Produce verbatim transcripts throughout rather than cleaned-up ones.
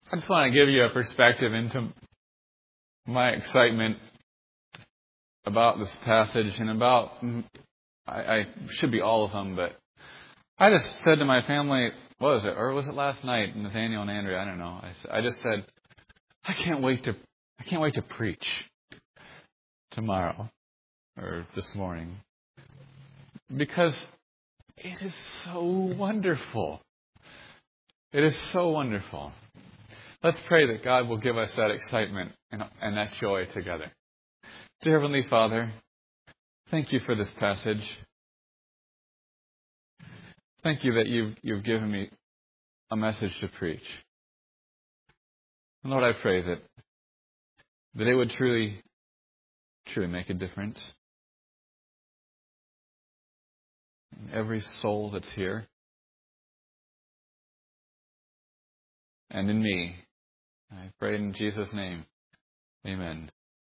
I just want to give you a perspective into my excitement about this passage and about, I, I should be all of them, but I just said to my family, what was it, or was it last night, Nathaniel and Andrea, I don't know. I, I just said, I can't wait to, I can't wait to preach tomorrow or this morning, because it is so wonderful. It is so wonderful. Let's pray that God will give us that excitement and, and that joy together. Dear Heavenly Father, thank you for this passage. Thank you that you've, you've given me a message to preach. And Lord, I pray that, that it would truly, truly make a difference in every soul that's here and in me. I pray in Jesus' name. Amen.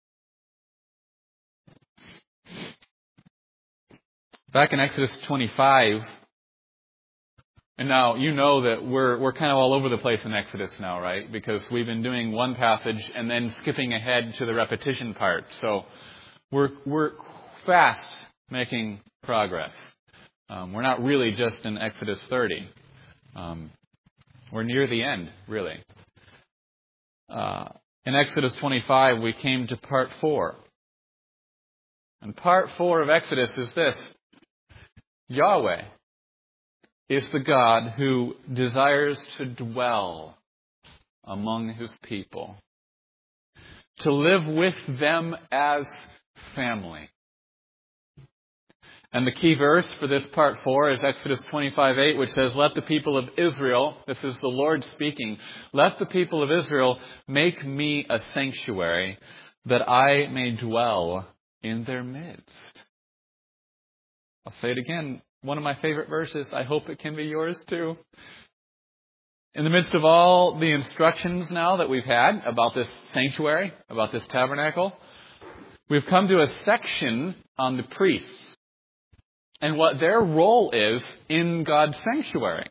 Back in Exodus twenty-five, and now you know that we're we're kind of all over the place in Exodus now, right? Because we've been doing one passage and then skipping ahead to the repetition part. So we're we're fast making progress. Um, we're not really just in Exodus thirty. Um, we're near the end, really. Uh, in Exodus twenty-five, we came to part four. And part four of Exodus is this. Yahweh is the God who desires to dwell among His people, to live with them as family. And the key verse for this part four is Exodus twenty-five eight, which says, let the people of Israel, this is the Lord speaking, let the people of Israel make me a sanctuary that I may dwell in their midst. I'll say it again, one of my favorite verses. I hope it can be yours too. In the midst of all the instructions now that we've had about this sanctuary, about this tabernacle, we've come to a section on the priests and what their role is in God's sanctuary.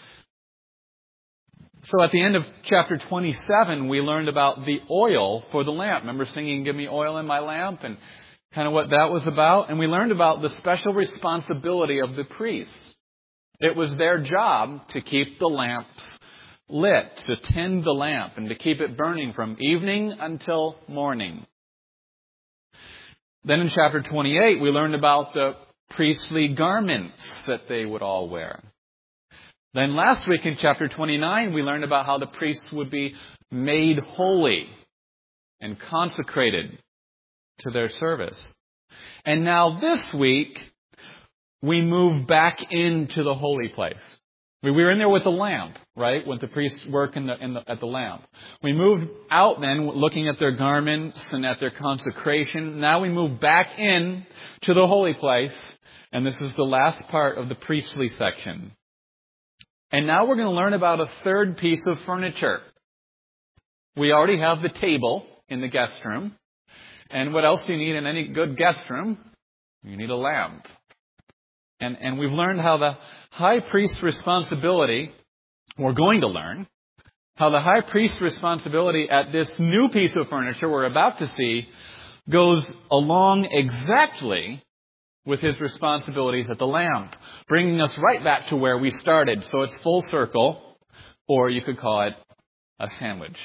So at the end of chapter twenty-seven, we learned about the oil for the lamp. Remember singing, give me oil in my lamp, and kind of what that was about. And we learned about the special responsibility of the priests. It was their job to keep the lamps lit, to tend the lamp, and to keep it burning from evening until morning. Then in chapter twenty-eight, we learned about the priestly garments that they would all wear. Then last week in chapter twenty-nine, we learned about how the priests would be made holy and consecrated to their service. And now this week, we move back into the holy place. We were in there with the lamp, right? With the priests work in the, in the, at the lamp. We moved out then looking at their garments and at their consecration. Now we move back in to the holy place. And this is the last part of the priestly section. And now we're going to learn about a third piece of furniture. We already have the table in the guest room. And what else do you need in any good guest room? You need a lamp. And, and we've learned how the high priest's responsibility, we're going to learn, how the high priest's responsibility at this new piece of furniture we're about to see goes along exactly with his responsibilities at the lamp, bringing us right back to where we started. So it's full circle, or you could call it a sandwich.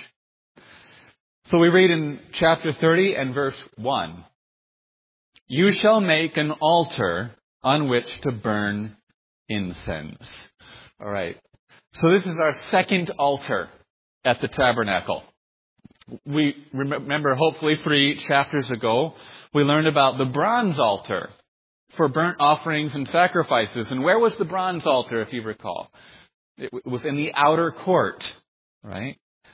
So we read in chapter thirty and verse one, you shall make an altar on which to burn incense. All right. So this is our second altar at the tabernacle. We remember, hopefully, three chapters ago, we learned about the bronze altar for burnt offerings and sacrifices. And where was the bronze altar, if you recall? It was in the outer court, right?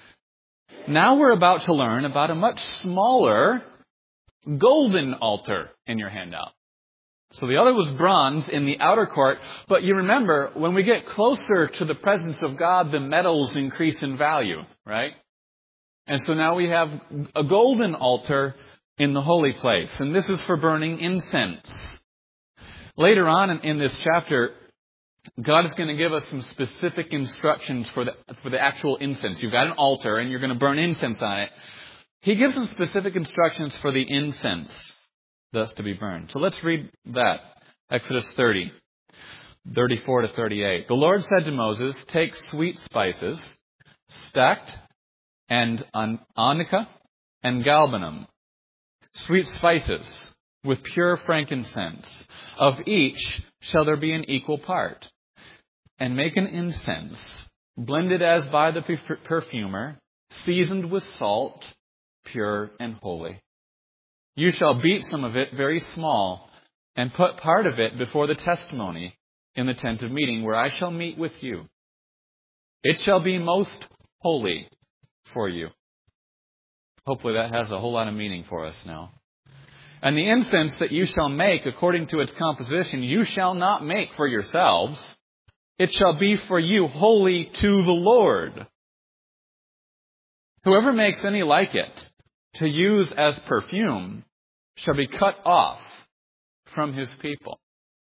Now we're about to learn about a much smaller golden altar in your handout. So the other was bronze in the outer court. But you remember, when we get closer to the presence of God, the metals increase in value, right? And so now we have a golden altar in the holy place. And this is for burning incense. Later on in this chapter, God is going to give us some specific instructions for the, for the actual incense. You've got an altar and you're going to burn incense on it. He gives some specific instructions for the incense that's to be burned. So let's read that. Exodus thirty, thirty-four to thirty-eight. The Lord said to Moses, take sweet spices, stacked, and onycha, and galbanum, sweet spices, with pure frankincense. Of each shall there be an equal part. And make an incense, blended as by the perfumer, seasoned with salt, pure and holy. You shall beat some of it very small, and put part of it before the testimony in the tent of meeting, where I shall meet with you. It shall be most holy for you. Hopefully that has a whole lot of meaning for us now. And the incense that you shall make according to its composition, you shall not make for yourselves. It shall be for you holy to the Lord. Whoever makes any like it to use as perfume shall be cut off from his people.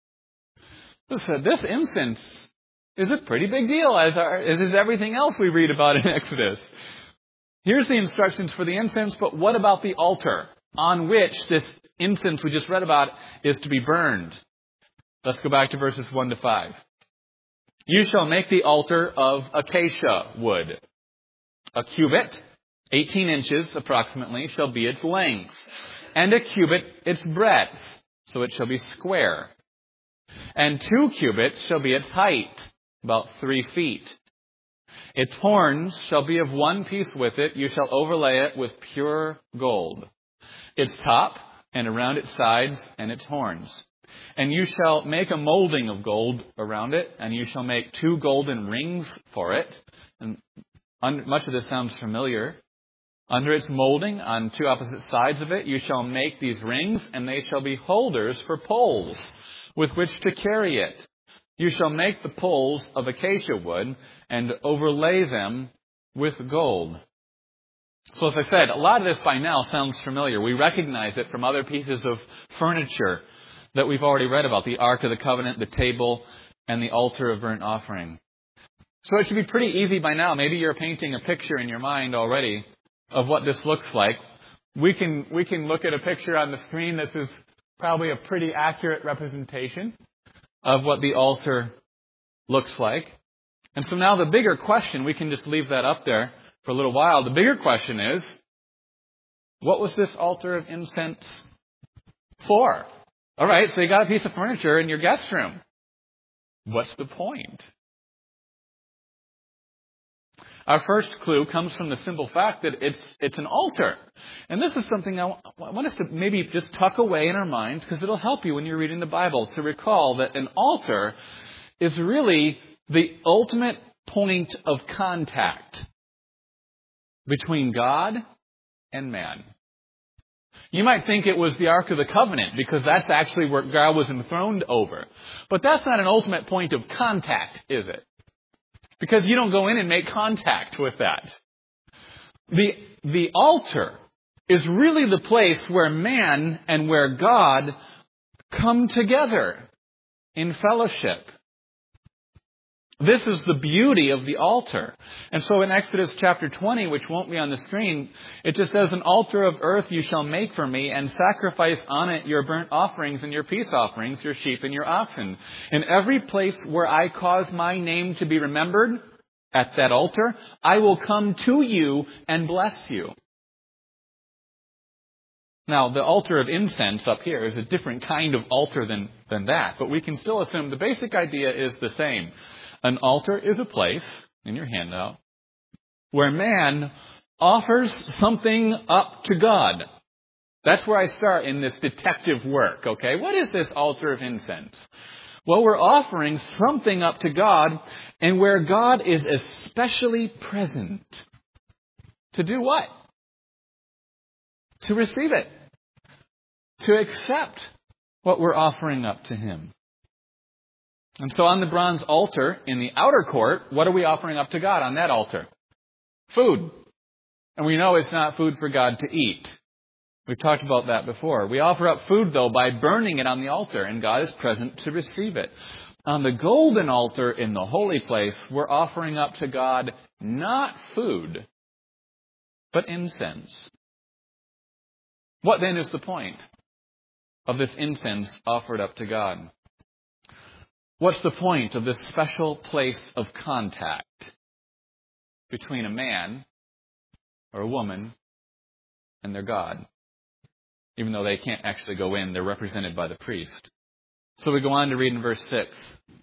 Listen, this incense is a pretty big deal, as, our, as is everything else we read about in Exodus. Here's the instructions for the incense, but what about the altar on which this incense we just read about is to be burned? Let's go back to verses one to five. You shall make the altar of acacia wood. A cubit, eighteen inches approximately, shall be its length, and a cubit its breadth, so it shall be square. And two cubits shall be its height, about three feet. Its horns shall be of one piece with it. You shall overlay it with pure gold. Its top, and around its sides, and its horns. And you shall make a molding of gold around it, and you shall make two golden rings for it. And under, much of this sounds familiar. Under its molding, on two opposite sides of it, you shall make these rings, and they shall be holders for poles with which to carry it. You shall make the poles of acacia wood and overlay them with gold. So as I said, a lot of this by now sounds familiar. We recognize it from other pieces of furniture that we've already read about. The Ark of the Covenant, the table, and the altar of burnt offering. So it should be pretty easy by now. Maybe you're painting a picture in your mind already of what this looks like. We can, we can look at a picture on the screen. This is probably a pretty accurate representation of what the altar looks like. And so now the bigger question, we can just leave that up there for a little while. The bigger question is, what was this altar of incense for? All right, so you got a piece of furniture in your guest room. What's the point? Our first clue comes from the simple fact that it's it's an altar. And this is something I want us to maybe just tuck away in our minds, because it'll help you when you're reading the Bible to recall that an altar is really the ultimate point of contact between God and man. You might think it was the Ark of the Covenant, because that's actually where God was enthroned over. But that's not an ultimate point of contact, is it? Because you don't go in and make contact with that. The, the altar is really the place where man and where God come together in fellowship. This is the beauty of the altar. And so in Exodus chapter twenty, which won't be on the screen, it just says, an altar of earth you shall make for me, and sacrifice on it your burnt offerings and your peace offerings, your sheep and your oxen. In every place where I cause my name to be remembered, at that altar, I will come to you and bless you. Now, the altar of incense up here is a different kind of altar than, than that, but we can still assume the basic idea is the same. An altar is a place, in your handout, where man offers something up to God. That's where I start in this detective work, okay? What is this altar of incense? Well, we're offering something up to God, and where God is especially present. To do what? To receive it. To accept what we're offering up to Him. And so on the bronze altar in the outer court, what are we offering up to God on that altar? Food. And we know it's not food for God to eat. We've talked about that before. We offer up food, though, by burning it on the altar, and God is present to receive it. On the golden altar in the holy place, we're offering up to God not food, but incense. What then is the point of this incense offered up to God? What's the point of this special place of contact between a man or a woman and their God? Even though they can't actually go in, they're represented by the priest. So we go on to read in verse six.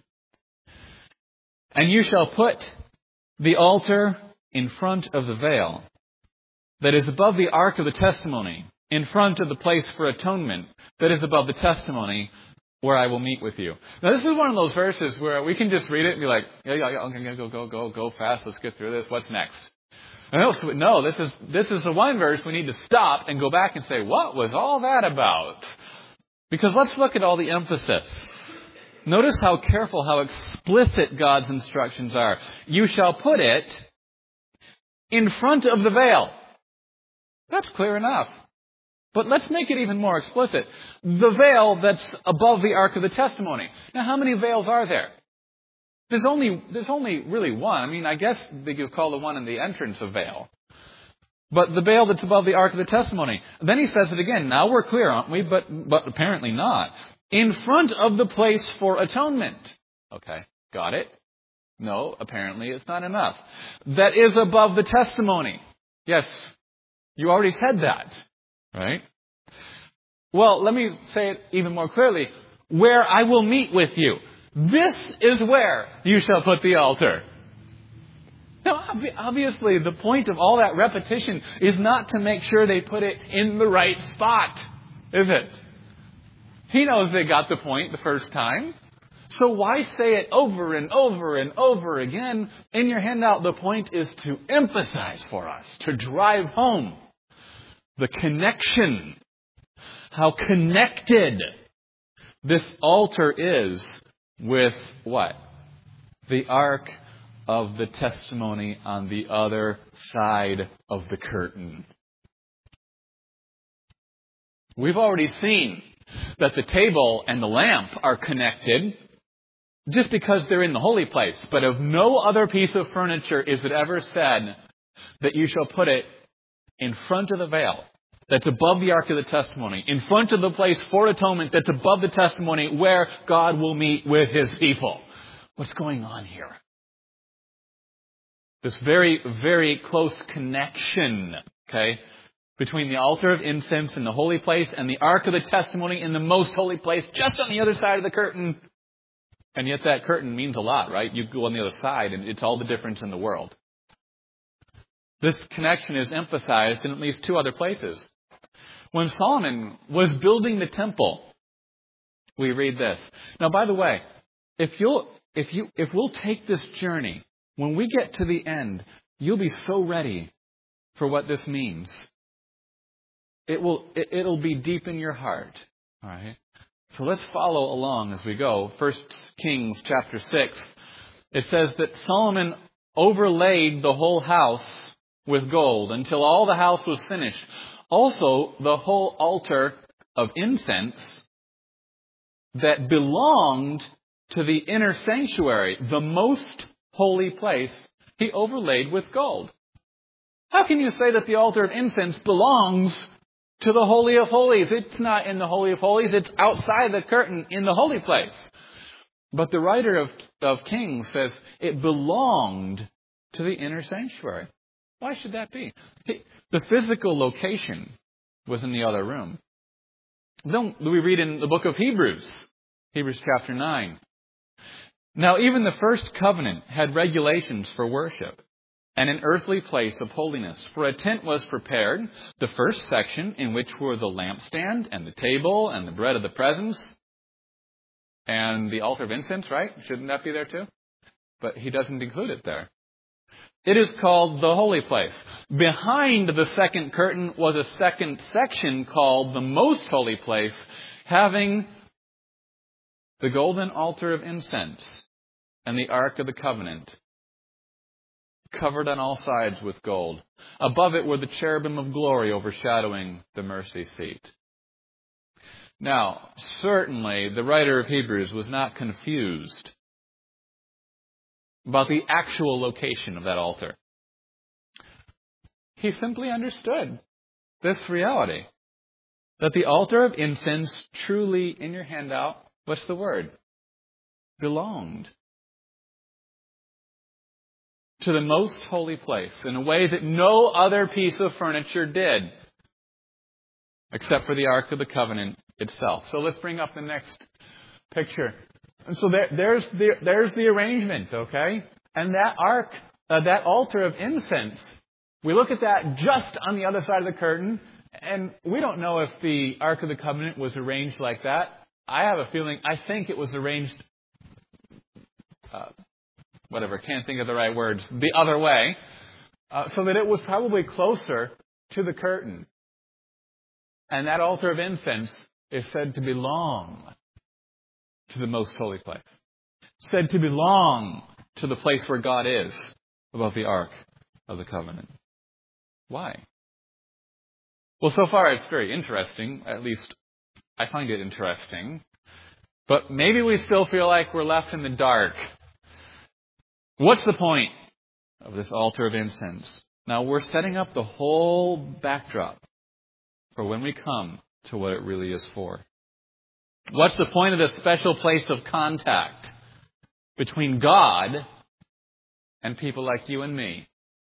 And you shall put the altar in front of the veil that is above the ark of the testimony, in front of the place for atonement that is above the testimony, where I will meet with you. Now this is one of those verses where we can just read it and be like, yeah, yeah, yeah, okay, go, go, go, go fast, let's get through this, what's next? No, so, no, this is this is the one verse we need to stop and go back and say, what was all that about? Because let's look at all the emphasis. Notice how careful, how explicit God's instructions are. You shall put it in front of the veil. That's clear enough. But let's make it even more explicit. The veil that's above the ark of the testimony. Now, how many veils are there? There's only there's only really one. I mean, I guess they could call the one in the entrance a veil. But the veil that's above the ark of the testimony. Then he says it again. Now we're clear, aren't we? But but apparently not. In front of the place for atonement. Okay, got it? No, apparently it's not enough. That is above the testimony. Yes, you already said that, right? Well, let me say it even more clearly. Where I will meet with you. This is where you shall put the altar. Now, obviously, the point of all that repetition is not to make sure they put it in the right spot, is it? He knows they got the point the first time. So why say it over and over and over again? In your handout, the point is to emphasize for us, to drive home the connection, how connected this altar is with what? The ark of the testimony on the other side of the curtain. We've already seen that the table and the lamp are connected just because they're in the holy place. But of no other piece of furniture is it ever said that you shall put it in front of the veil that's above the ark of the testimony, in front of the place for atonement that's above the testimony where God will meet with his people. What's going on here? This very, very close connection, okay, between the altar of incense in the holy place and the ark of the testimony in the most holy place, just on the other side of the curtain. And yet that curtain means a lot, right? You go on the other side and it's all the difference in the world. This connection is emphasized in at least two other places. When Solomon was building the temple, we read this. Now, by the way, if you'll, if you, if we'll take this journey, when we get to the end, you'll be so ready for what this means. It will, it, it'll be deep in your heart. All right. So let's follow along as we go. First Kings chapter six. It says that Solomon overlaid the whole house with gold until all the house was finished. Also, the whole altar of incense that belonged to the inner sanctuary, the most holy place, he overlaid with gold. How can you say that the altar of incense belongs to the Holy of Holies? It's not in the Holy of Holies. It's outside the curtain in the holy place. But the writer of, of Kings says it belonged to the inner sanctuary. Why should that be? The physical location was in the other room. Then we read in the book of Hebrews, Hebrews chapter nine. Now, even the first covenant had regulations for worship and an earthly place of holiness. For a tent was prepared, the first section in which were the lampstand and the table and the bread of the presence and the altar of incense, right? Shouldn't that be there too? But he doesn't include it there. It is called the holy place. Behind the second curtain was a second section called the most holy place, having the golden altar of incense and the ark of the covenant, covered on all sides with gold. Above it were the cherubim of glory overshadowing the mercy seat. Now, certainly the writer of Hebrews was not confused about the actual location of that altar. He simply understood this reality, that the altar of incense truly, in your handout, what's the word? Belonged to the most holy place in a way that no other piece of furniture did, except for the Ark of the Covenant itself. So let's bring up the next picture. And so there, there's the there's the arrangement, okay? And that ark, uh, that altar of incense, we look at that just on the other side of the curtain, and we don't know if the Ark of the Covenant was arranged like that. I have a feeling, I think it was arranged, uh, whatever, can't think of the right words, the other way, uh, so that it was probably closer to the curtain. And that altar of incense is said to belong to the most holy place. Said to belong to the place where God is, above the Ark of the Covenant. Why? Well, so far it's very interesting. At least I find it interesting. But maybe we still feel like we're left in the dark. What's the point of this altar of incense? Now, we're setting up the whole backdrop for when we come to what it really is for. What's the point of this special place of contact between God and people like you and me?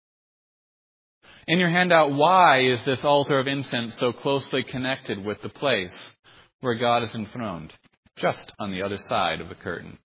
In your handout, why is this altar of incense so closely connected with the place where God is enthroned? Just on the other side of the curtain.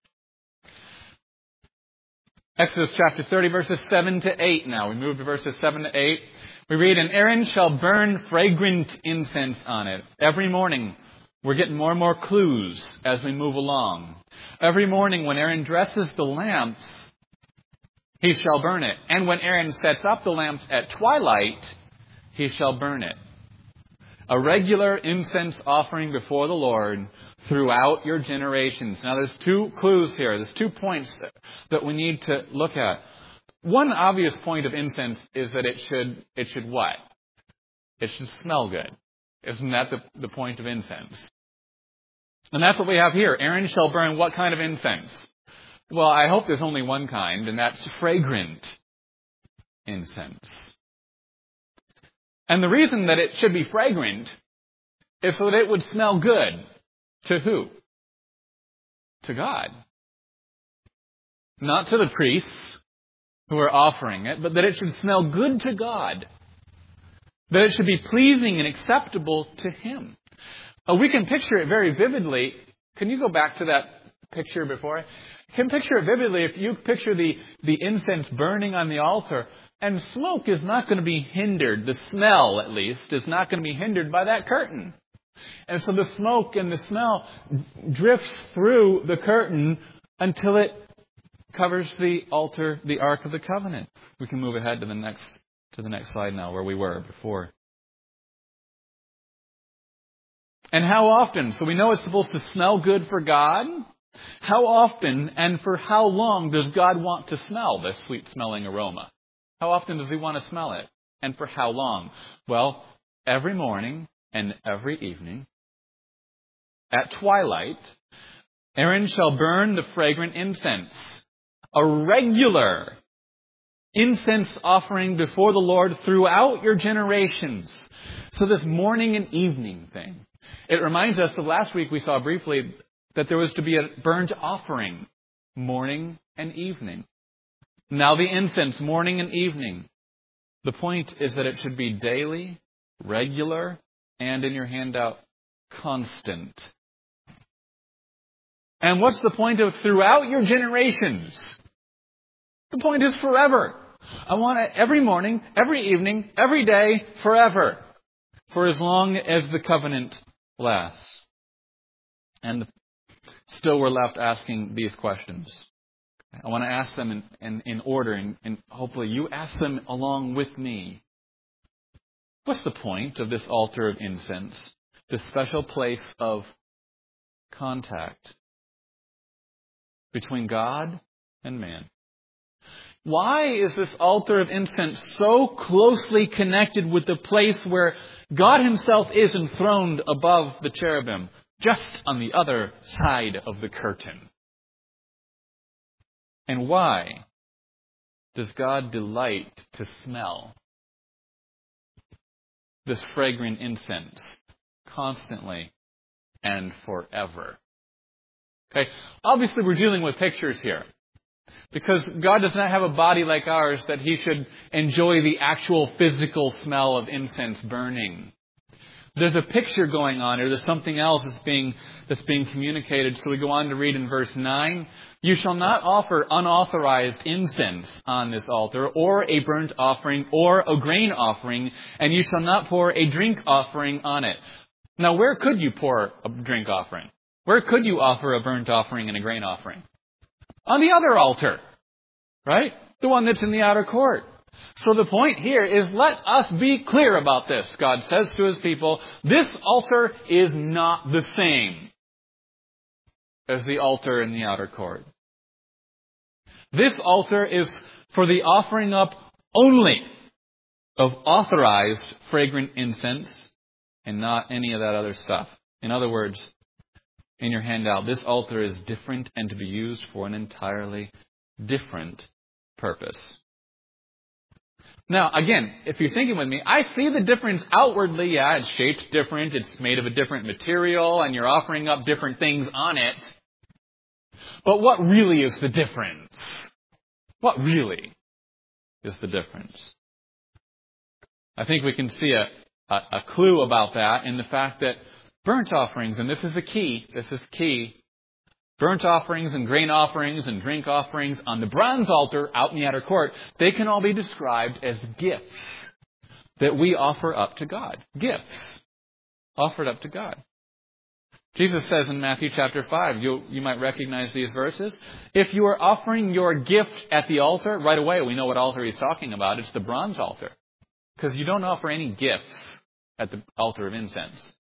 Exodus chapter thirty, verses seven to eight now. We move to verses seven to eight. We read, "And Aaron shall burn fragrant incense on it every morning." We're getting more and more clues as we move along. Every morning when Aaron dresses the lamps, he shall burn it. And when Aaron sets up the lamps at twilight, he shall burn it. A regular incense offering before the Lord throughout your generations. Now there's two clues here. There's two points that we need to look at. One obvious point of incense is that it should, it should what? It should smell good. Isn't that the, the point of incense? And that's what we have here. Aaron shall burn what kind of incense? Well, I hope there's only one kind, and that's fragrant incense. And the reason that it should be fragrant is so that it would smell good. To who? To God. Not to the priests who are offering it, but that it should smell good to God. That it should be pleasing and acceptable to Him. Uh, we can picture it very vividly. Can you go back to that picture before? You can picture it vividly if you picture the, the incense burning on the altar, and smoke is not going to be hindered, the smell at least, is not going to be hindered by that curtain. And so the smoke and the smell drifts through the curtain until it covers the altar, the Ark of the Covenant. We can move ahead to the next to the next slide now, where we were before. And how often? So we know it's supposed to smell good for God. How often and for how long does God want to smell this sweet-smelling aroma? How often does He want to smell it? And for how long? Well, every morning and every evening, at twilight, Aaron shall burn the fragrant incense, a regular incense offering before the Lord throughout your generations. So this morning and evening thing. It reminds us of last week we saw briefly that there was to be a burnt offering morning and evening. Now the incense morning and evening. The point is that it should be daily, regular, and in your handout, constant. And what's the point of throughout your generations? The point is forever. I want it every morning, every evening, every day, forever. For as long as the covenant lasts. And still we're left asking these questions. I want to ask them in, in, in order, and, and hopefully you ask them along with me. What's the point of this altar of incense? This special place of contact between God and man. Why is this altar of incense so closely connected with the place where God Himself is enthroned above the cherubim? just on the other side of the curtain. And why does God delight to smell this fragrant incense constantly and forever? Okay, obviously we're dealing with pictures here. Because God does not have a body like ours that He should enjoy the actual physical smell of incense burning. There's a picture going on here. There's something else that's being, that's being communicated. So we go on to read in verse nine. You shall not offer unauthorized incense on this altar, or a burnt offering, or a grain offering, and you shall not pour a drink offering on it. Now, where could you pour a drink offering? Where could you offer a burnt offering and a grain offering? On the other altar, right? The one that's in the outer court. So the point here is, let us be clear about this. God says to His people, this altar is not the same as the altar in the outer court. This altar is for the offering up only of authorized fragrant incense and not any of that other stuff. In other words, in your handout, this altar is different and to be used for an entirely different purpose. Now, again, if you're thinking with me, I see the difference outwardly. Yeah, it's shaped different. It's made of a different material, and you're offering up different things on it. But what really is the difference? What really is the difference? I think we can see a, a, a clue about that in the fact that burnt offerings, and this is the key, this is key, burnt offerings and grain offerings and drink offerings on the bronze altar out in the outer court, they can all be described as gifts that we offer up to God. Gifts offered up to God. Jesus says in Matthew chapter five, you, you might recognize these verses. If you are offering your gift at the altar, right away we know what altar He's talking about. It's the bronze altar. Because you don't offer any gifts at the altar of incense.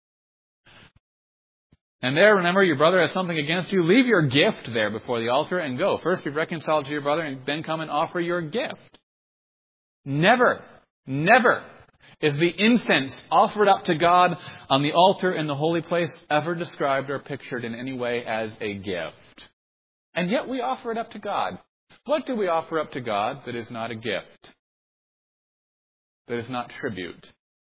And there, remember, your brother has something against you. Leave your gift there before the altar and go. First be reconciled to your brother and then come and offer your gift. Never, never is the incense offered up to God on the altar in the holy place ever described or pictured in any way as a gift. And yet we offer it up to God. What do we offer up to God that is not a gift? That is not tribute?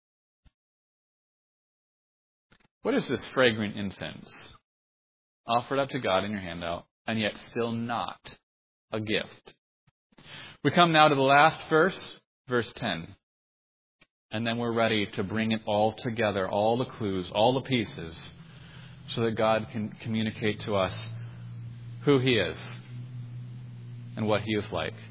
What is this fragrant incense offered up to God in your handout, and yet still not a gift? We come now to the last verse, verse ten. And then we're ready to bring it all together, all the clues, all the pieces, so that God can communicate to us who He is and what He is like.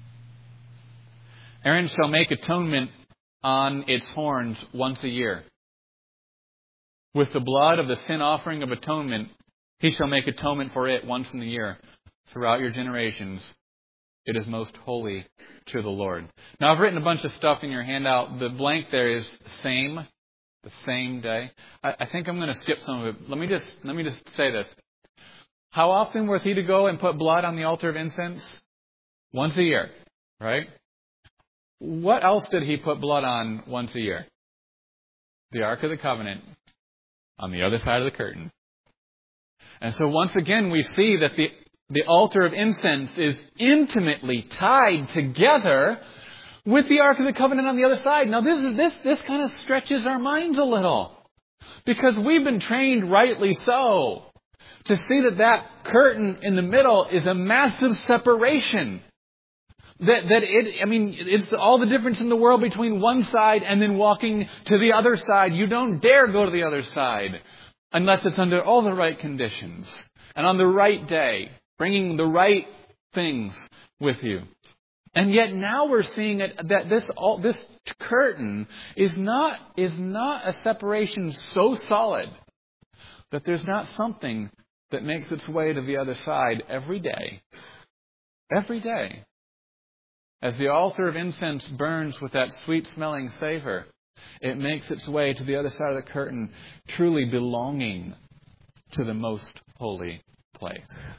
Aaron shall make atonement on its horns once a year. With the blood of the sin offering of atonement, he shall make atonement for it once in a year. Throughout your generations, it is most holy to the Lord. Now, I've written a bunch of stuff in your handout. The blank there is same, the same day. I, I think I'm going to skip some of it. Let me just let me just say this. How often was he to go and put blood on the altar of incense? Once a year, right? What else did he put blood on once a year? The Ark of the Covenant. On the other side of the curtain. And so once again we see that the, the altar of incense is intimately tied together with the Ark of the Covenant on the other side. Now this is this this kind of stretches our minds a little. Because we've been trained rightly so to see that that curtain in the middle is a massive separation. That, that it, I mean, it's all the difference in the world between one side and then walking to the other side. You don't dare go to the other side unless it's under all the right conditions and on the right day, bringing the right things with you. And yet now we're seeing it, that this all, this curtain is not is not a separation so solid that there's not something that makes its way to the other side every day. Every day. As the altar of incense burns with that sweet-smelling savor, it makes its way to the other side of the curtain, truly belonging to the most holy place.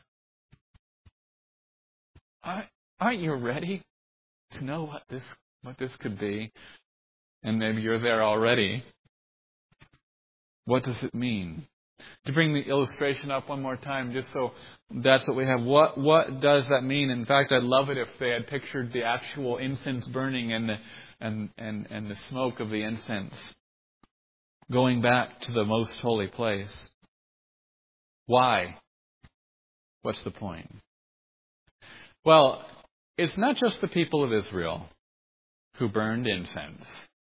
Aren't you ready to know what this what this could be? And maybe you're there already. What does it mean To bring the illustration up one more time, just so that's what we have. What what does that mean? In fact, I'd love it if they had pictured the actual incense burning and the and and, and the smoke of the incense going back to the most holy place. Why? What's the point? Well, it's not just the people of Israel who burned incense.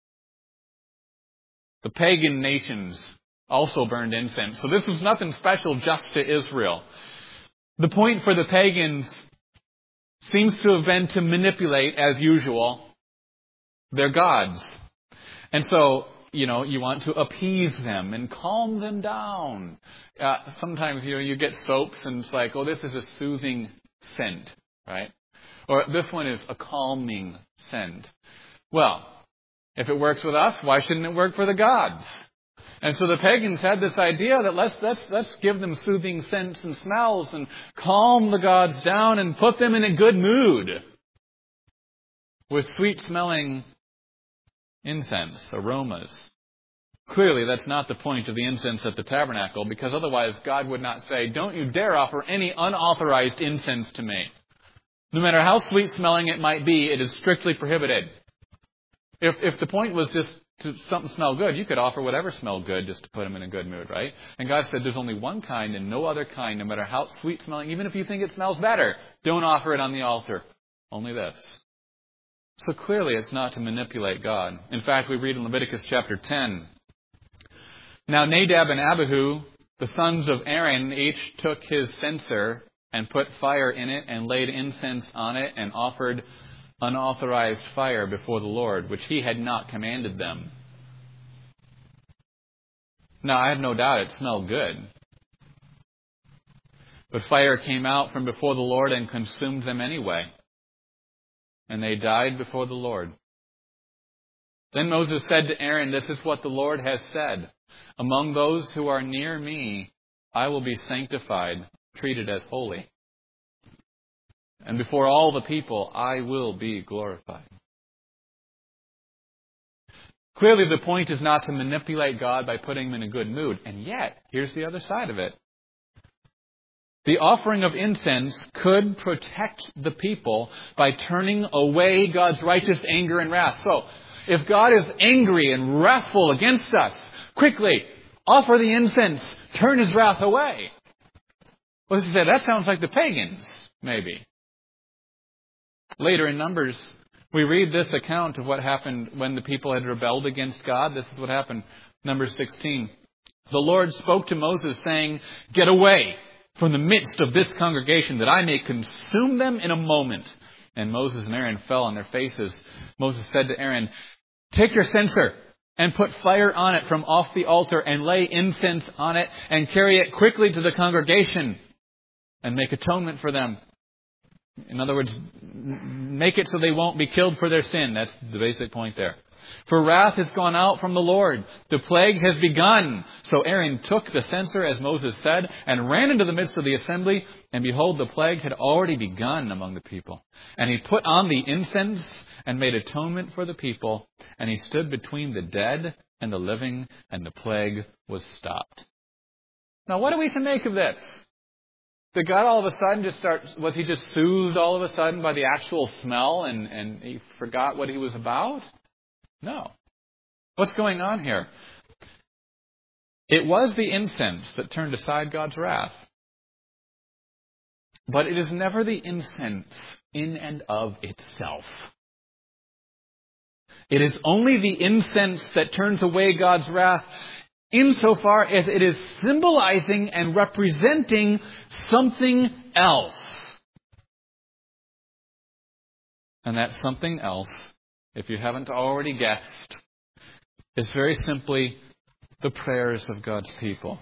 The pagan nations also burned incense. So this was nothing special just to Israel. The point for the pagans seems to have been to manipulate, as usual, their gods. And so, you know, you want to appease them and calm them down. Uh, sometimes, you know, you get soaps and it's like, oh, this is a soothing scent, right? Or this one is a calming scent. Well, if it works with us, why shouldn't it work for the gods? And so the pagans had this idea that let's, let's, let's give them soothing scents and smells and calm the gods down and put them in a good mood with sweet-smelling incense, aromas. Clearly, that's not the point of the incense at the tabernacle, because otherwise God would not say, don't you dare offer any unauthorized incense to me. No matter how sweet-smelling it might be, it is strictly prohibited. If, if the point was just to something smell good, you could offer whatever smelled good just to put them in a good mood, right? And God said there's only one kind and no other kind, no matter how sweet smelling, even if you think it smells better, don't offer it on the altar. Only this. So clearly it's not to manipulate God. In fact, we read in Leviticus chapter ten. Now Nadab and Abihu, the sons of Aaron, each took his censer and put fire in it and laid incense on it and offered unauthorized fire before the Lord, which he had not commanded them. Now, I have no doubt it smelled good. But fire came out from before the Lord and consumed them anyway. And they died before the Lord. Then Moses said to Aaron, this is what the Lord has said. Among those who are near me, I will be sanctified, treated as holy. And before all the people, I will be glorified. Clearly, the point is not to manipulate God by putting him in a good mood. And yet, here's the other side of it. The offering of incense could protect the people by turning away God's righteous anger and wrath. So, if God is angry and wrathful against us, quickly, offer the incense, turn his wrath away. Well, this is, that sounds like the pagans, maybe. Later in Numbers, we read this account of what happened when the people had rebelled against God. This is what happened. Numbers sixteen. The Lord spoke to Moses, saying, get away from the midst of this congregation, that I may consume them in a moment. And Moses and Aaron fell on their faces. Moses said to Aaron, take your censer and put fire on it from off the altar and lay incense on it and carry it quickly to the congregation and make atonement for them. In other words, make it so they won't be killed for their sin. That's the basic point there. For wrath has gone out from the Lord. The plague has begun. So Aaron took the censer, as Moses said, and ran into the midst of the assembly. And behold, the plague had already begun among the people. And he put on the incense and made atonement for the people. And he stood between the dead and the living, and the plague was stopped. Now, what are we to make of this? Did God all of a sudden just start, was he just soothed all of a sudden by the actual smell and, and he forgot what he was about? No. What's going on here? It was the incense that turned aside God's wrath. But it is never the incense in and of itself. It is only the incense that turns away God's wrath insofar as it is symbolizing and representing something else. And that something else, if you haven't already guessed, is very simply the prayers of God's people.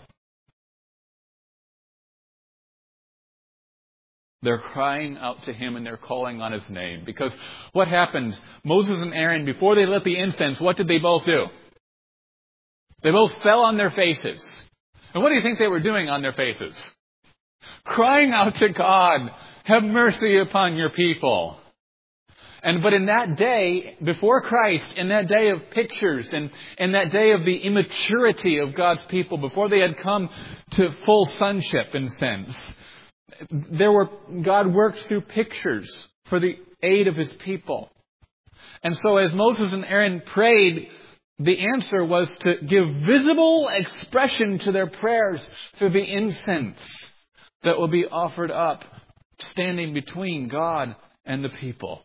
They're crying out to him and they're calling on his name. Because what happened? Moses and Aaron, before they lit the incense, what did they both do? They both fell on their faces. And what do you think they were doing on their faces? Crying out to God, have mercy upon your people. And but in that day, before Christ, in that day of pictures and in that day of the immaturity of God's people, before they had come to full sonship in a sense, there were God worked through pictures for the aid of His people. And so as Moses and Aaron prayed, the answer was to give visible expression to their prayers through the incense that will be offered up, standing between God and the people.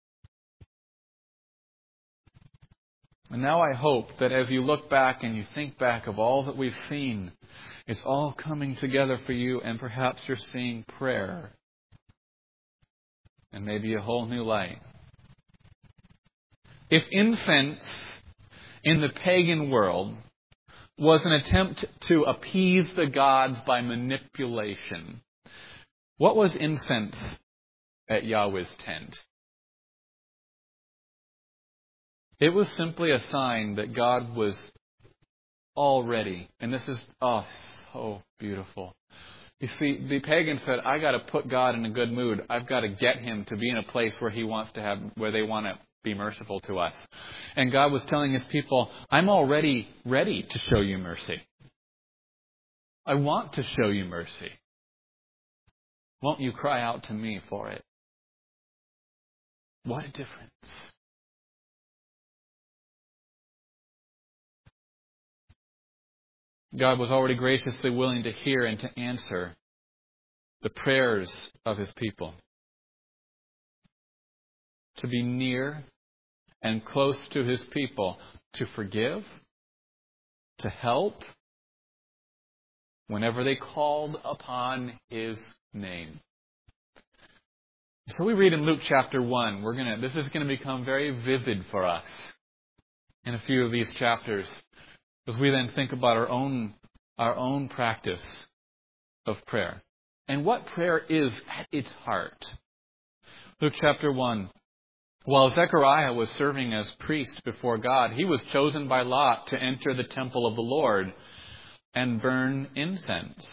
And now I hope that as you look back and you think back of all that we've seen, it's all coming together for you, and perhaps you're seeing prayer and maybe a whole new light. If incense in the pagan world was an attempt to appease the gods by manipulation, what was incense at Yahweh's tent? It was simply a sign that God was already, and this is, oh, so beautiful. You see, the pagans said, I got to put God in a good mood. I've got to get Him to be in a place where He wants to have, where they want to be merciful to us. And God was telling His people, I'm already ready to show you mercy. I want to show you mercy. Won't you cry out to me for it? What a difference. God was already graciously willing to hear and to answer the prayers of His people. To be near and close to His people, to forgive, to help, whenever they called upon His name. So we read in Luke chapter one. We're gonna. This is going to become very vivid for us in a few of these chapters, as we then think about our own our own practice of prayer and what prayer is at its heart. Luke chapter one. While Zechariah was serving as priest before God, he was chosen by Lot to enter the temple of the Lord and burn incense.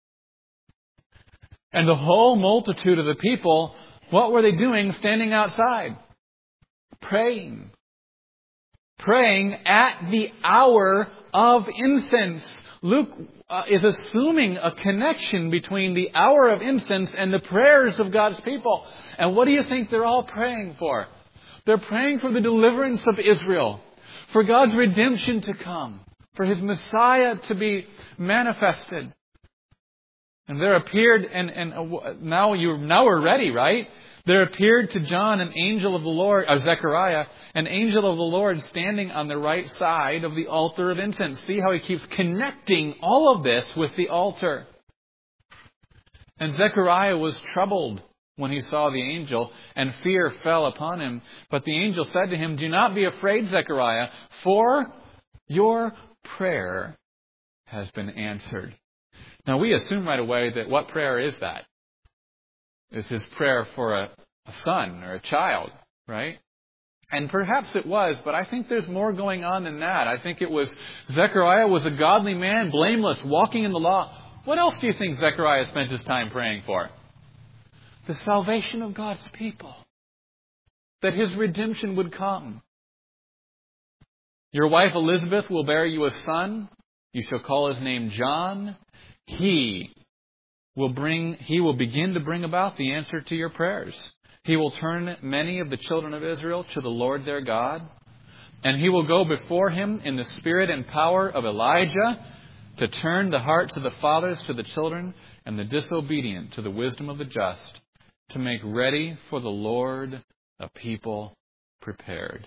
And the whole multitude of the people, what were they doing standing outside? Praying. Praying at the hour of incense. Luke uh, is assuming a connection between the hour of incense and the prayers of God's people. And what do you think they're all praying for? They're praying for the deliverance of Israel, for God's redemption to come, for His Messiah to be manifested. And there appeared, and, and now you now we're ready, right? There appeared to John an angel of the Lord, or Zechariah, an angel of the Lord standing on the right side of the altar of incense. See how he keeps connecting all of this with the altar. And Zechariah was troubled when he saw the angel, and fear fell upon him. But the angel said to him, do not be afraid, Zechariah, for your prayer has been answered. Now we assume right away that what prayer is that? Is his prayer for a, a son or a child, right? And perhaps it was, but I think there's more going on than that. I think it was Zechariah was a godly man, blameless, walking in the law. What else do you think Zechariah spent his time praying for? The salvation of God's people. That His redemption would come. Your wife Elizabeth will bear you a son. You shall call his name John. He will bring, he will begin to bring about the answer to your prayers. He will turn many of the children of Israel to the Lord their God. And He will go before Him in the spirit and power of Elijah to turn the hearts of the fathers to the children and the disobedient to the wisdom of the just, to make ready for the Lord a people prepared.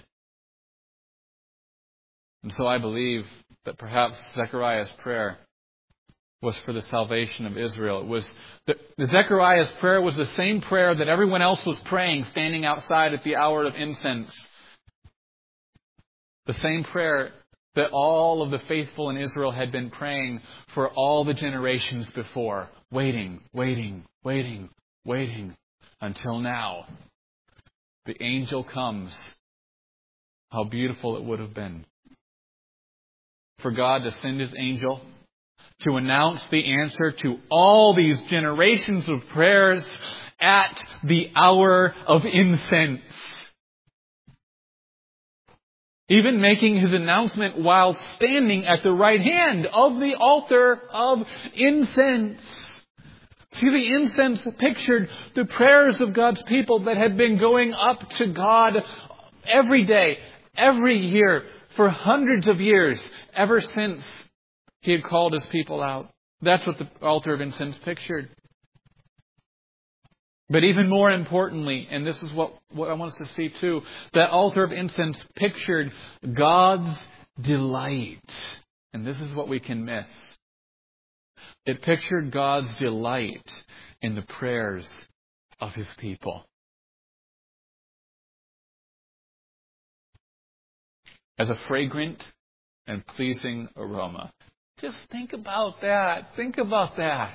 And so I believe that perhaps Zechariah's prayer was for the salvation of Israel. It was the, the Zechariah's prayer was the same prayer that everyone else was praying, standing outside at the hour of incense. The same prayer that all of the faithful in Israel had been praying for all the generations before, waiting, waiting, waiting, waiting. Until now, the angel comes. How beautiful it would have been for God to send His angel to announce the answer to all these generations of prayers at the hour of incense. even making his announcement while standing at the right hand of the altar of incense. See, the incense pictured the prayers of God's people that had been going up to God every day, every year, for hundreds of years, ever since he had called his people out. That's what the altar of incense pictured. But even more importantly, and this is what, what I want us to see too, that altar of incense pictured God's delight. And this is what we can miss. It pictured God's delight in the prayers of his people. As a fragrant and pleasing aroma. Just think about that. Think about that.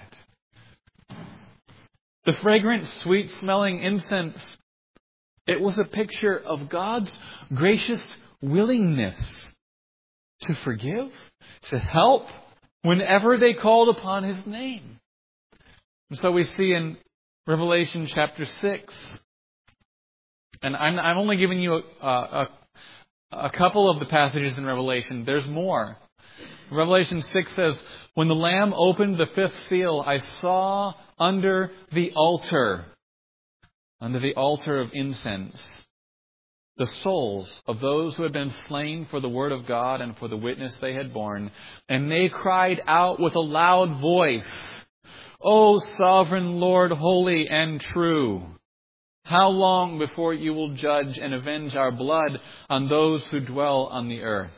The fragrant, sweet-smelling incense, it was a picture of God's gracious willingness to forgive, to help, whenever they called upon his name. And so we see in Revelation chapter six, and I'm, I'm only giving you a, a, a couple of the passages in Revelation. There's more. Revelation six says, when the Lamb opened the fifth seal, I saw under the altar, under the altar of incense, the souls of those who had been slain for the word of God and for the witness they had borne. And they cried out with a loud voice, O sovereign Lord, holy and true, how long before you will judge and avenge our blood on those who dwell on the earth?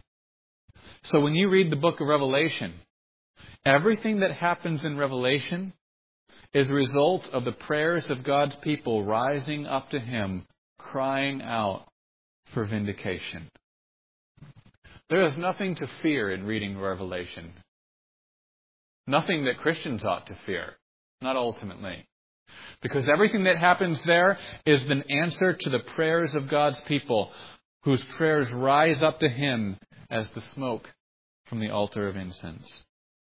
So when you read the book of Revelation, everything that happens in Revelation is a result of the prayers of God's people rising up to him, crying out for vindication. There is nothing to fear in reading Revelation. Nothing that Christians ought to fear. Not ultimately. Because everything that happens there is an answer to the prayers of God's people, whose prayers rise up to him as the smoke from the altar of incense.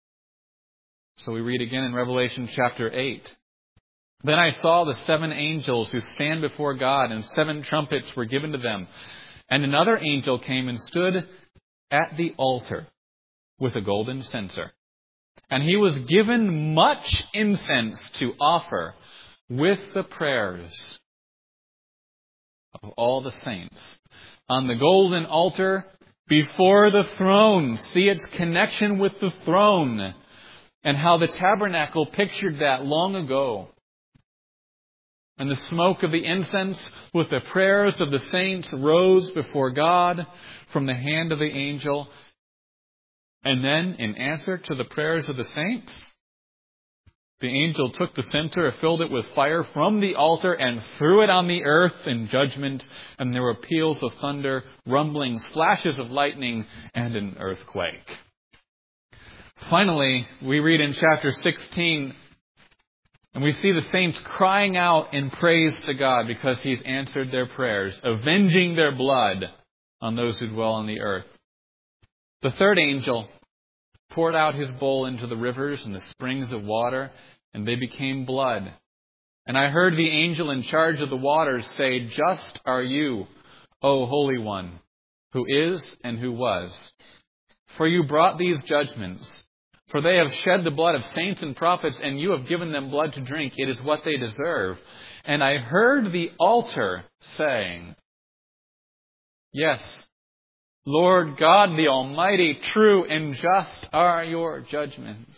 So we read again in Revelation chapter eight. Then I saw the seven angels who stand before God, and seven trumpets were given to them. And another angel came and stood at the altar with a golden censer. And he was given much incense to offer with the prayers of all the saints on the golden altar before the throne. See its connection with the throne and how the tabernacle pictured that long ago. And the smoke of the incense with the prayers of the saints rose before God from the hand of the angel. And then, in answer to the prayers of the saints, the angel took the censer, filled it with fire from the altar, and threw it on the earth in judgment. And there were peals of thunder, rumblings, flashes of lightning, and an earthquake. Finally, we read in chapter sixteen, and we see the saints crying out in praise to God because he's answered their prayers, avenging their blood on those who dwell on the earth. The third angel poured out his bowl into the rivers and the springs of water, and they became blood. And I heard the angel in charge of the waters say, Just are you, O Holy One, who is and who was. For you brought these judgments. For they have shed the blood of saints and prophets, and you have given them blood to drink. It is what they deserve. And I heard the altar saying, Yes, Lord God the Almighty, true and just are your judgments.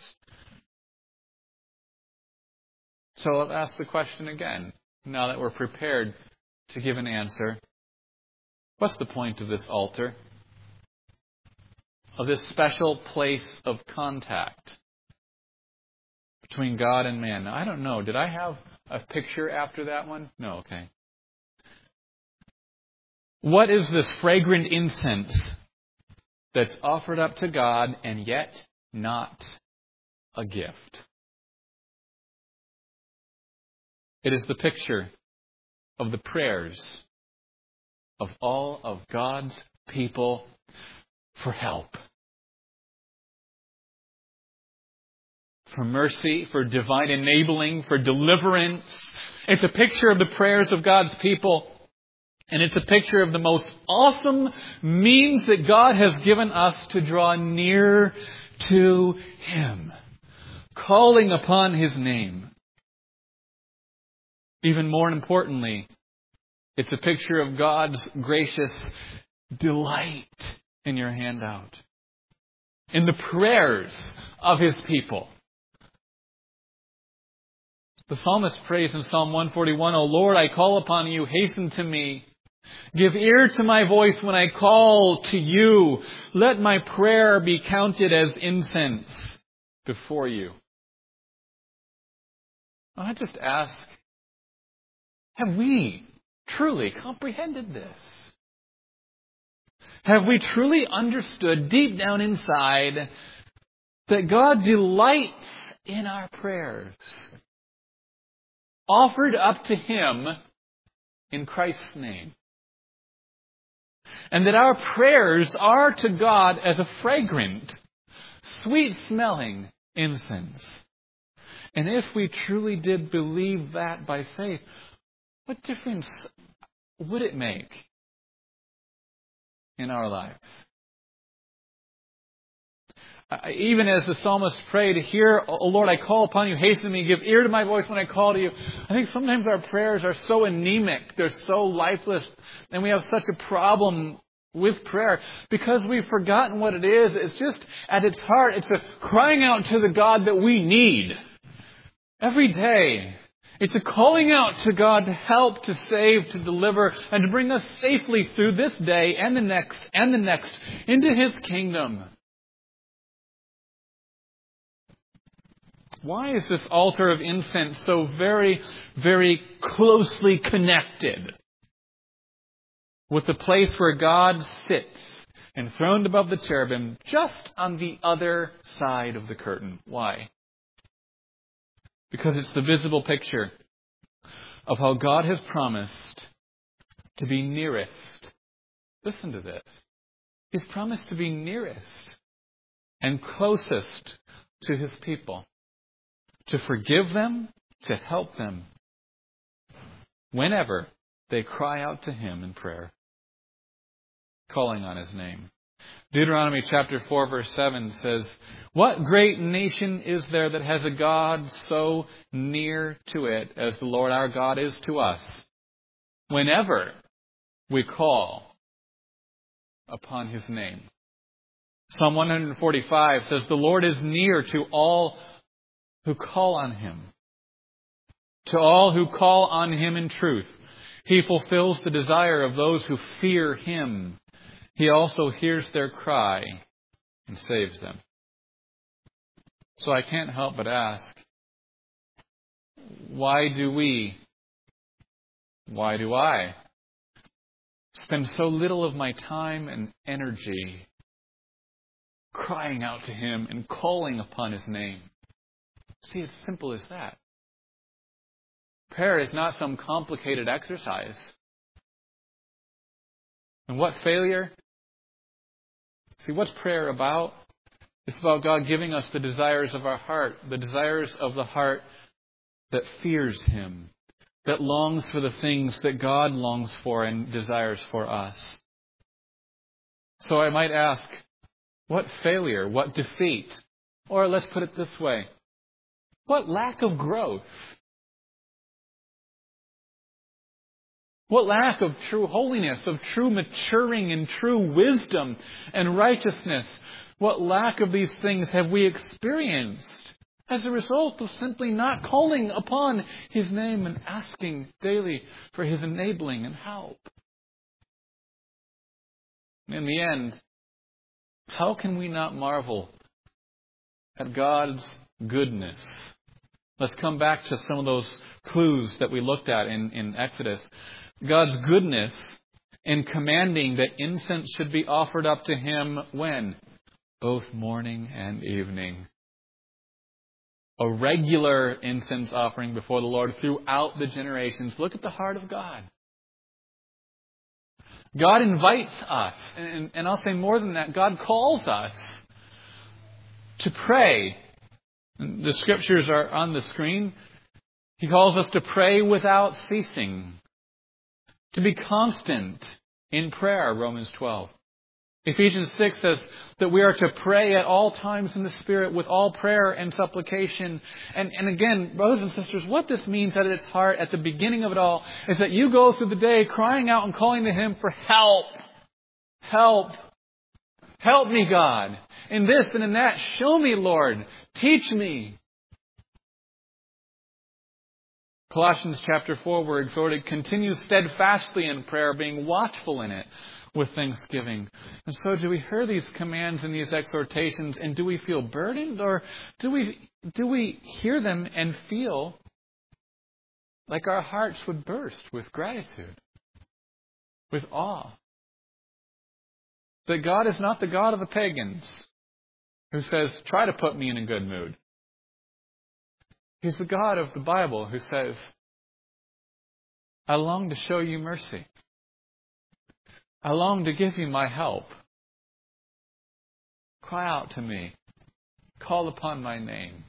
So let's ask the question again, now that we're prepared to give an answer. What's the point of this altar? Of this special place of contact between God and man? Now, I don't know. Did I have a picture after that one? No, okay. What is this fragrant incense that's offered up to God and yet not a gift? It is the picture of the prayers of all of God's people for help, for mercy, for divine enabling, for deliverance. It's a picture of the prayers of God's people And it's a picture of the most awesome means that God has given us to draw near to Him, calling upon His name. Even more importantly, it's a picture of God's gracious delight in your handout, in the prayers of His people. The psalmist prays in Psalm one forty-one, O Lord, I call upon you, hasten to me. Give ear to my voice when I call to you. Let my prayer be counted as incense before you. I just ask, have we truly comprehended this? Have we truly understood deep down inside that God delights in our prayers, offered up to Him in Christ's name? And that our prayers are to God as a fragrant, sweet-smelling incense. And if we truly did believe that by faith, what difference would it make in our lives? Even as the psalmist prayed, "Hear, O Lord, I call upon you, hasten to me, give ear to my voice when I call to you." I think sometimes our prayers are so anemic, they're so lifeless, and we have such a problem with prayer because we've forgotten what it is. It's just, at its heart, it's a crying out to the God that we need every day. It's a calling out to God to help, to save, to deliver, and to bring us safely through this day and the next and the next into His kingdom. Why is this altar of incense so very, very closely connected with the place where God sits, enthroned above the cherubim, just on the other side of the curtain? Why? Because it's the visible picture of how God has promised to be nearest. Listen to this. He's promised to be nearest and closest to His people, to forgive them, to help them whenever they cry out to Him in prayer, calling on His name. Deuteronomy chapter four verse seven says, "What great nation is there that has a God so near to it as the Lord our God is to us, whenever we call upon His name?" Psalm one forty-five says, "The Lord is near to all who call on Him, to all who call on Him in truth. He fulfills the desire of those who fear Him. He also hears their cry and saves them." So I can't help but ask, why do we, why do I spend so little of my time and energy crying out to Him and calling upon His name? See, it's simple as that. Prayer is not some complicated exercise. And what failure? See, what's prayer about? It's about God giving us the desires of our heart, the desires of the heart that fears Him, that longs for the things that God longs for and desires for us. So I might ask, what failure, what defeat, or let's put it this way, what lack of growth, what lack of true holiness, of true maturing and true wisdom and righteousness, what lack of these things have we experienced as a result of simply not calling upon His name and asking daily for His enabling and help? In the end, how can we not marvel at God's goodness? Let's come back to some of those clues that we looked at in, in Exodus. God's goodness in commanding that incense should be offered up to Him when? Both morning and evening. A regular incense offering before the Lord throughout the generations. Look at the heart of God. God invites us, and, and I'll say more than that, God calls us to pray. The scriptures are on the screen. He calls us to pray without ceasing, To be constant in prayer, Romans twelve. Ephesians six says that we are to pray at all times in the Spirit with all prayer and supplication. And, and again, brothers and sisters, what this means at its heart, at the beginning of it all, is that you go through the day crying out and calling to Him for help. Help. Help me, God. In this and in that. Show me, Lord. Teach me. Colossians chapter four, we're exhorted, continue steadfastly in prayer, being watchful in it with thanksgiving. And so do we hear these commands and these exhortations, and do we feel burdened, or do we do we hear them and feel like our hearts would burst with gratitude, with awe? That God is not the God of the pagans who says, try to put me in a good mood. He's the God of the Bible who says, I long to show you mercy. I long to give you my help. Cry out to me. Call upon my name.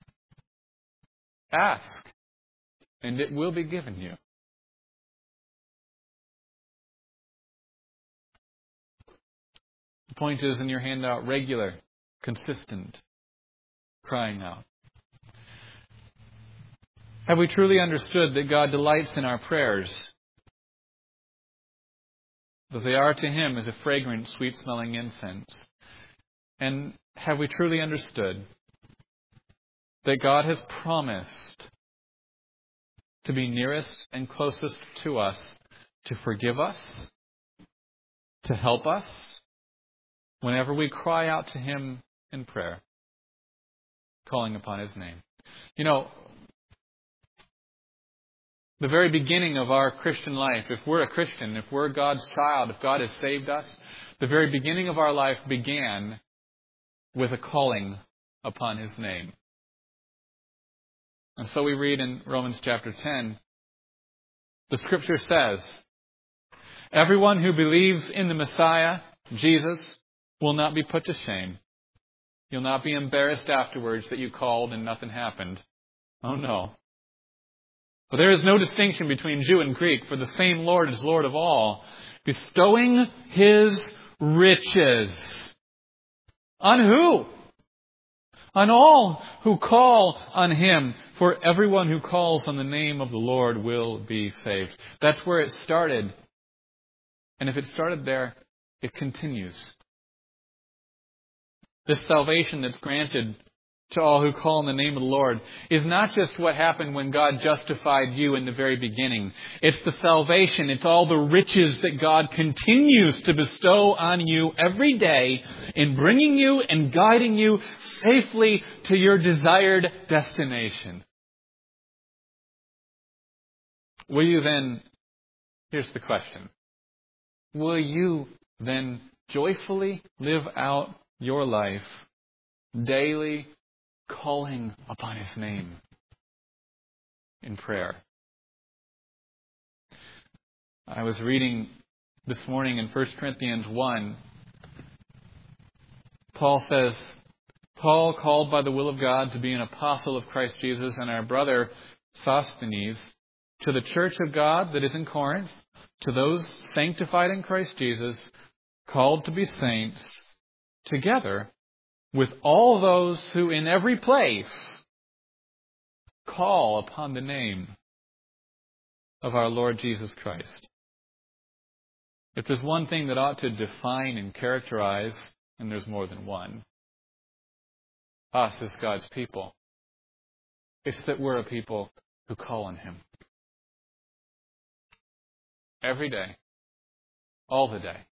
Ask, and it will be given you. The point is in your handout, regular, consistent, crying out. Have we truly understood that God delights in our prayers? That they are to Him as a fragrant, sweet-smelling incense? And have we truly understood that God has promised to be nearest and closest to us, to forgive us, to help us, whenever we cry out to Him in prayer, calling upon His name? You know, the very beginning of our Christian life, if we're a Christian, if we're God's child, if God has saved us, the very beginning of our life began with a calling upon His name. And so we read in Romans chapter ten, the Scripture says, everyone who believes in the Messiah, Jesus, will not be put to shame. You'll not be embarrassed afterwards that you called and nothing happened. Oh no. But there is no distinction between Jew and Greek, for the same Lord is Lord of all, bestowing His riches. On who? On all who call on Him. For everyone who calls on the name of the Lord will be saved. That's where it started. And if it started there, it continues. This salvation that's granted to all who call on the name of the Lord is not just what happened when God justified you in the very beginning. It's the salvation. It's all the riches that God continues to bestow on you every day in bringing you and guiding you safely to your desired destination. Will you then, here's the question, will you then joyfully live out your life daily, calling upon His name in prayer? I was reading this morning in First Corinthians one. Paul says, Paul, called by the will of God to be an apostle of Christ Jesus, and our brother Sosthenes, to the church of God that is in Corinth, to those sanctified in Christ Jesus, called to be saints, together with all those who in every place call upon the name of our Lord Jesus Christ. If there's one thing that ought to define and characterize, and there's more than one, us as God's people, it's that we're a people who call on Him. Every day, all the day,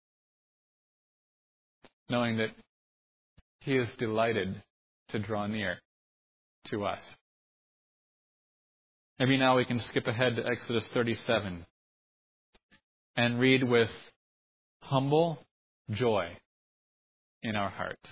knowing that He is delighted to draw near to us. Maybe now we can skip ahead to Exodus thirty-seven and read with humble joy in our hearts.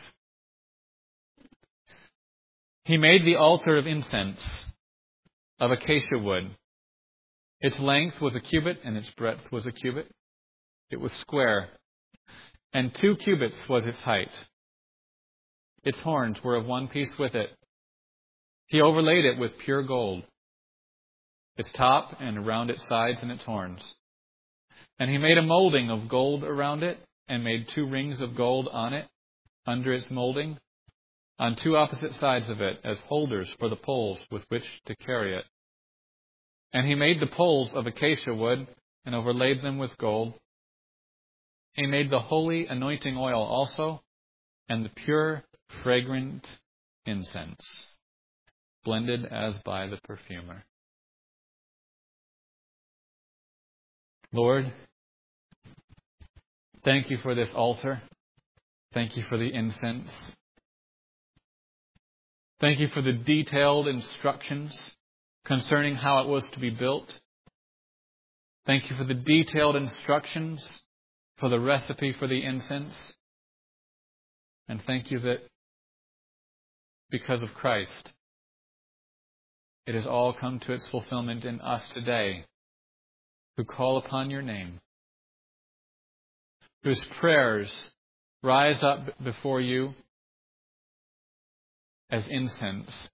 He made the altar of incense of acacia wood. Its length was a cubit and its breadth was a cubit. It was square, and two cubits was its height. Its horns were of one piece with it. He overlaid it with pure gold, its top and around its sides and its horns. And he made a molding of gold around it, and made two rings of gold on it, under its molding, on two opposite sides of it, as holders for the poles with which to carry it. And he made the poles of acacia wood, and overlaid them with gold. He made the holy anointing oil also, and the pure, fragrant incense, blended as by the perfumer. Lord, thank you for this altar. Thank you for the incense. Thank you for the detailed instructions concerning how it was to be built. Thank you for the detailed instructions for the recipe for the incense. And thank you that because of Christ, it has all come to its fulfillment in us today, who call upon your name, whose prayers rise up before you as incense.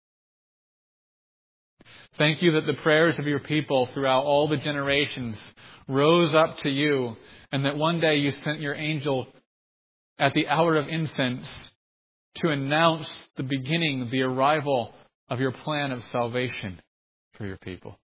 Thank you that the prayers of your people throughout all the generations rose up to you, and that one day you sent your angel at the hour of incense to announce the beginning, the arrival of your plan of salvation for your people.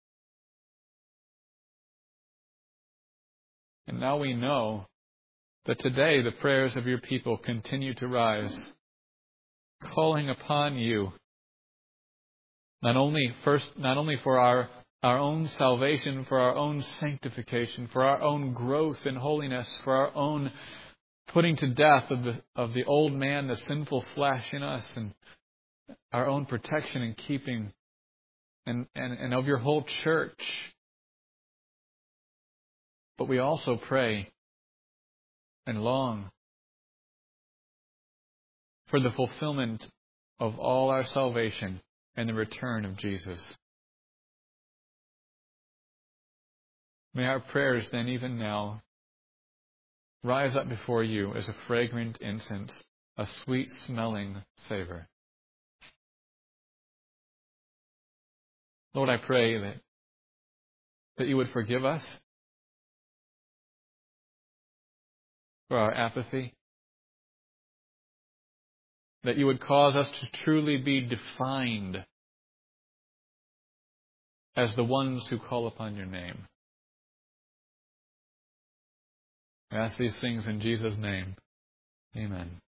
And now we know that today the prayers of your people continue to rise, calling upon you, not only first, not only for our, our own salvation, for our own sanctification, for our own growth in holiness, for our own putting to death of the of the old man, the sinful flesh in us, and our own protection and keeping, and, and, and of your whole church. But we also pray and long for the fulfillment of all our salvation and the return of Jesus. May our prayers then, even now, rise up before you as a fragrant incense, a sweet-smelling savor. Lord, I pray that, that you would forgive us for our apathy, that you would cause us to truly be defined as the ones who call upon your name. I ask these things in Jesus' name. Amen.